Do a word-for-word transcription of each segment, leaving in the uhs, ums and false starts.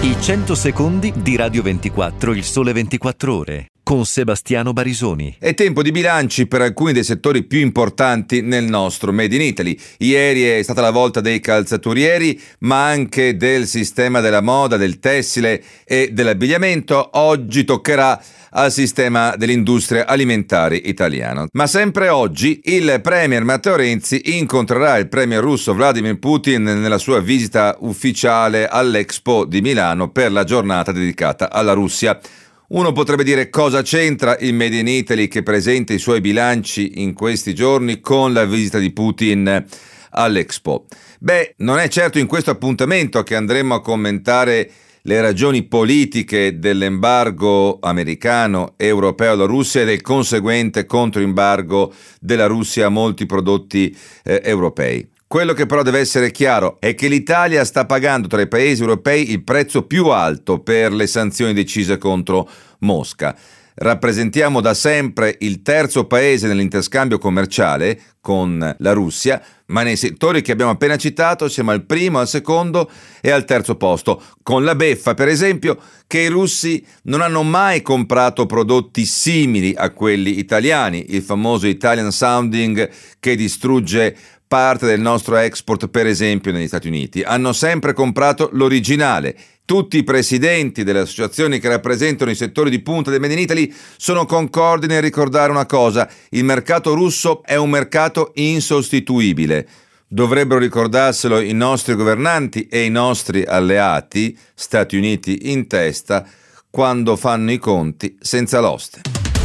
I cento secondi di Radio ventiquattro, il sole ventiquattro ore, con Sebastiano Barisoni. È tempo di bilanci per alcuni dei settori più importanti nel nostro Made in Italy. Ieri è stata la volta dei calzaturieri, ma anche del sistema della moda, del tessile e dell'abbigliamento. Oggi toccherà al sistema dell'industria alimentare italiano. Ma sempre oggi il premier Matteo Renzi incontrerà il premier russo Vladimir Putin nella sua visita ufficiale all'Expo di Milano per la giornata dedicata alla Russia. Uno potrebbe dire: cosa c'entra il Made in Italy che presenta i suoi bilanci in questi giorni con la visita di Putin all'Expo? Beh, non è certo in questo appuntamento che andremo a commentare le ragioni politiche dell'embargo americano e europeo alla Russia e del conseguente controembargo della Russia a molti prodotti eh, europei. Quello che però deve essere chiaro è che l'Italia sta pagando tra i paesi europei il prezzo più alto per le sanzioni decise contro Mosca. Rappresentiamo da sempre il terzo paese nell'interscambio commerciale con la Russia, ma nei settori che abbiamo appena citato siamo al primo, al secondo e al terzo posto, con la beffa, per esempio, che i russi non hanno mai comprato prodotti simili a quelli italiani, il famoso Italian Sounding che distrugge parte del nostro export, per esempio, negli Stati Uniti. Hanno sempre comprato l'originale. Tutti i presidenti delle associazioni che rappresentano i settori di punta del Made in Italy sono concordi nel ricordare una cosa: il mercato russo è un mercato insostituibile. Dovrebbero ricordarselo i nostri governanti e i nostri alleati, Stati Uniti in testa, quando fanno i conti senza l'oste.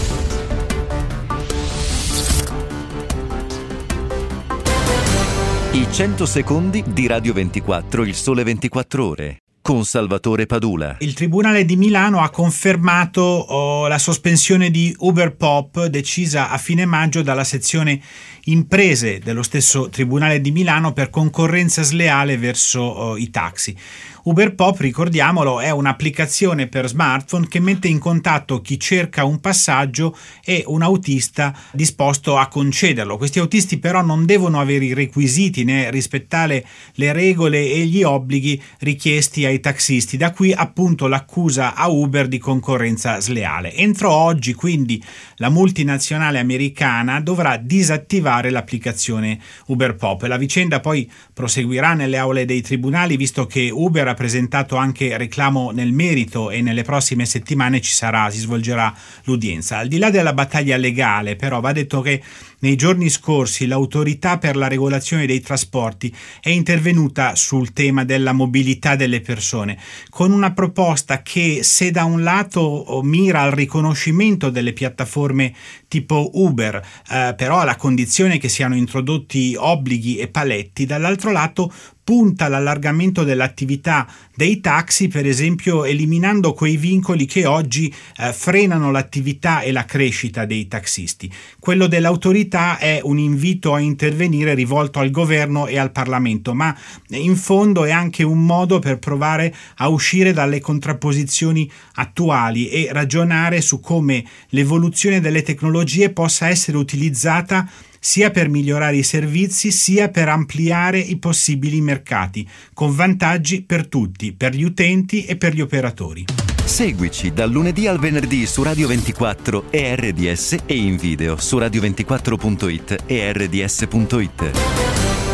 I cento secondi di Radio ventiquattro, il sole ventiquattro ore, con Salvatore Padula. Il Tribunale di Milano ha confermato oh, la sospensione di Uberpop decisa a fine maggio dalla sezione imprese dello stesso Tribunale di Milano per concorrenza sleale verso oh, i taxi. Uberpop, ricordiamolo, è un'applicazione per smartphone che mette in contatto chi cerca un passaggio e un autista disposto a concederlo. Questi autisti però non devono avere i requisiti né rispettare le regole e gli obblighi richiesti ai taxisti. Da qui appunto l'accusa a Uber di concorrenza sleale. Entro oggi quindi la multinazionale americana dovrà disattivare l'applicazione Uberpop. La vicenda poi proseguirà nelle aule dei tribunali, visto che Uber ha presentato anche reclamo nel merito e nelle prossime settimane ci sarà, si svolgerà l'udienza. Al di là della battaglia legale, però, va detto che nei giorni scorsi l'autorità per la regolazione dei trasporti è intervenuta sul tema della mobilità delle persone con una proposta che, se da un lato mira al riconoscimento delle piattaforme tipo Uber, eh, però alla condizione che siano introdotti obblighi e paletti, dall'altro lato punta all'allargamento dell'attività dei taxi, per esempio eliminando quei vincoli che oggi eh, frenano l'attività e la crescita dei taxisti. Quello dell'autorità è un invito a intervenire rivolto al governo e al Parlamento, ma in fondo è anche un modo per provare a uscire dalle contrapposizioni attuali e ragionare su come l'evoluzione delle tecnologie possa essere utilizzata sia per migliorare i servizi sia per ampliare i possibili mercati, con vantaggi per tutti, per gli utenti e per gli operatori. Seguici dal lunedì al venerdì su Radio ventiquattro e R D S e in video su radio ventiquattro punto it e R D S punto it.